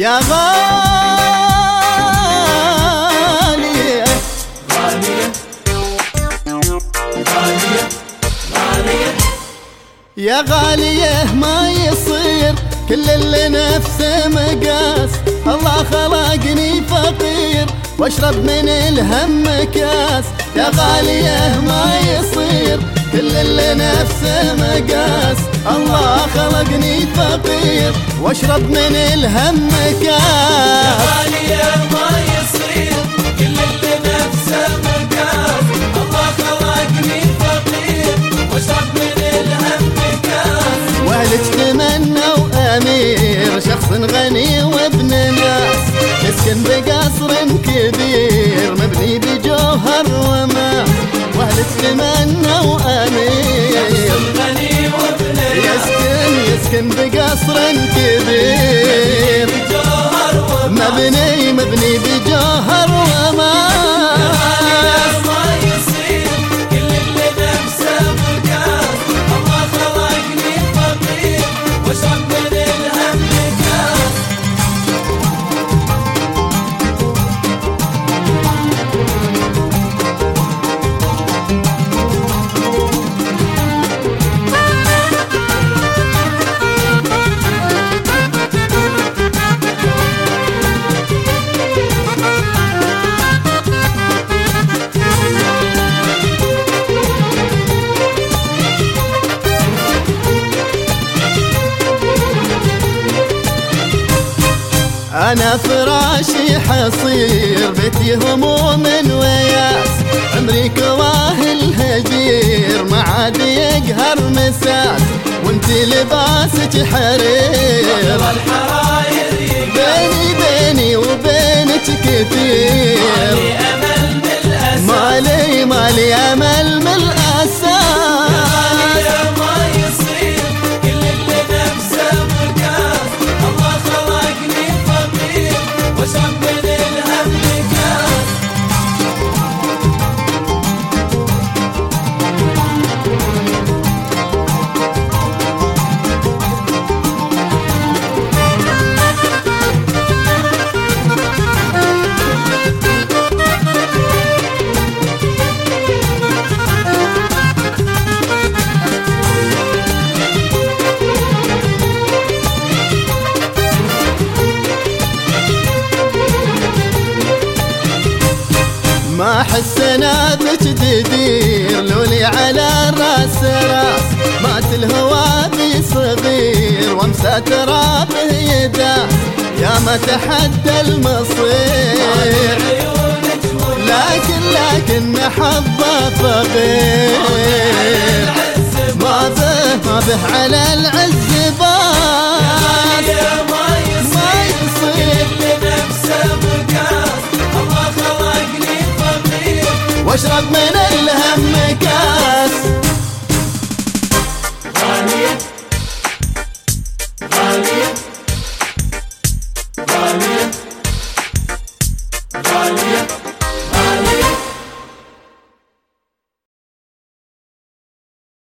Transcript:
يا غالية غالية غالية غالية يا غالية ما يصير كل اللي نفسه مقاس. الله خلقني فقير واشرب من الهم كاس. يا غالية ما يصير كل اللي نفسه مقاس. الله خلقني فقير واشرب من الهم كاس. يا غالية ما يصير كل اللي نفسه مقاس. الله خلقني فقير واشرب من الهم كاس. واهلك تمنوا امير شخص غني وابن ناس. يسكن بقصر كبير مبني بجوهر وماس. واهلك تمنوا امير غني وابن ناس. يسكن بقصر كبير بجوهر وماس. مبني بجوهر وماس. ما يصير كل اللي نفسه مقاس. الله خلقني فقير واشرب من الهم كاس. أنا فراشي حصير بيتي هموم وياس. عمري كواه الهجير ما عاد يقهر مساس. وانتي لباسك حرير الحراير بيني وبينك كثير. مالي أمل من الأساس. ما يصير كل اللي نفسه مقاس. الله خلقني فقير واشرب من الهم كاس. ما احس انا بك جدير لولي على الراس راس. مات الهوى بي صغير وامسى ترابه يداس. يا ما تحدى المصير لكن حظه فقير. ما به على العز باس. ما يصير لنفسه مقاس. الله خلقني فقير واشرب من الهم